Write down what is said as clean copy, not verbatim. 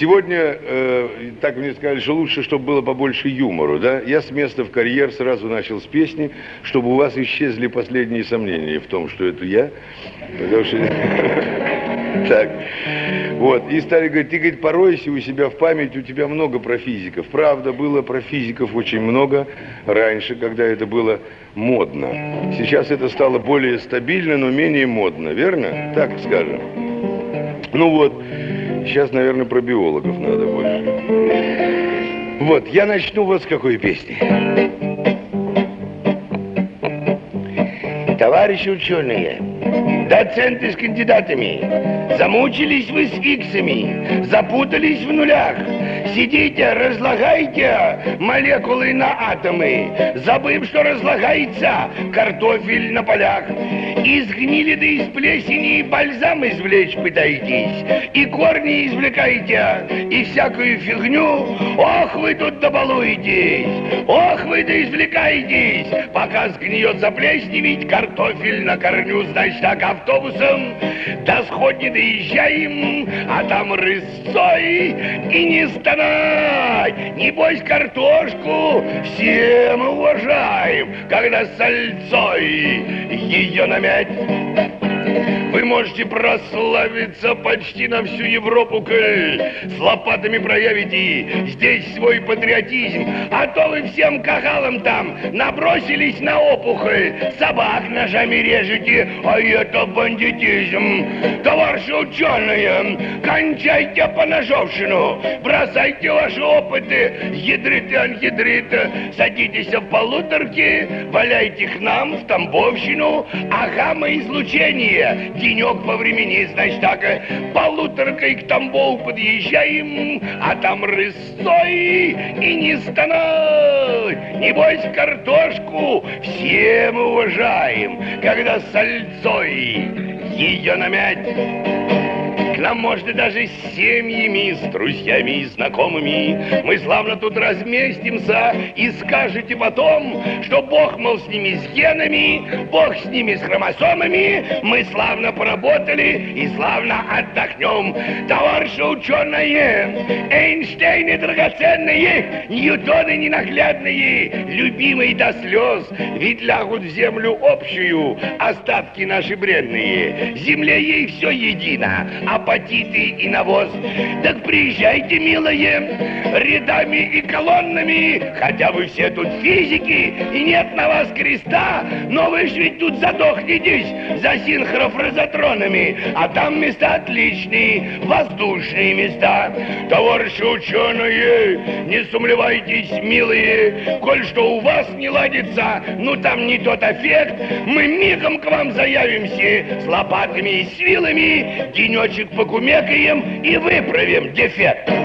Сегодня, так мне сказали, что лучше, чтобы было побольше юмору, да? Я с места в карьер сразу начал с песни, чтобы у вас исчезли последние сомнения в том, что это я. Потому что... Так, вот, и стали говорить, ты, говорит, поройся у себя в память, у тебя много про физиков. Правда, было про физиков очень много раньше, когда это было модно. Сейчас это стало более стабильно, но менее модно, верно? Так скажем. Ну вот, сейчас, наверное, про биологов надо больше. Вот, я начну вот с какой песни. Товарищи ученые, доценты с кандидатами, замучились вы с иксами, запутались в нулях. Сидите, разлагайте молекулы на атомы, забыв, что разлагается картофель на полях. Из гнили да из плесени бальзам извлечь пытаетесь, и корни извлекаете, и всякую фигню. Ох, вы тут добалуетесь, ох, вы да извлекаетесь, пока сгниет заплесневить картофель на корню. Значит, так автобусом до сходни доезжаем, а там рысцой и не стонать. Небось, картошку все мы уважаем, когда сальцой ее намять. Вы можете прославиться почти на всю Европу, коль с лопатами проявите здесь свой патриотизм. А то вы всем кахалам там набросились на опухоль, собак ножами режете, а это бандитизм. Товарищи ученые, кончайте поножовщину, бросайте ваши опыты, ядрит и анхидрит, садитесь в полуторки, валяйте к нам в Тамбовщину, а гамма-излучение денек по времени, значит так, полуторкой к Тамбову подъезжаем, а там рысцой и не стонать. Небось, картошку все мы уважаем, когда сальцой ее намять. К нам можно даже с семьями, с друзьями и знакомыми. Мы славно тут разместимся, и скажете потом, что Бог, мол, с ними с генами, Бог с ними с хромосомами. Мы славно поработали и славно отдохнем. Товарищи ученые, Эйнштейны драгоценные, Ньютоны ненаглядные, любимые до слез, ведь лягут в землю общую остатки наши бренные. Земле ей все едино, апатиты и навоз. Так приезжайте, милые, рядами и колоннами, хотя вы все тут физики, и нет на вас креста, но вы ж ведь тут задохнетесь за синхрофразотронами, а там места отличные, воздушные места. Товарищи ученые, не сумлевайтесь, милые, коль что у вас не ладится, ну там не тот эффект, мы мигом к вам заявимся с лопатами и с вилами, денечек покумекаем и выправим дефект.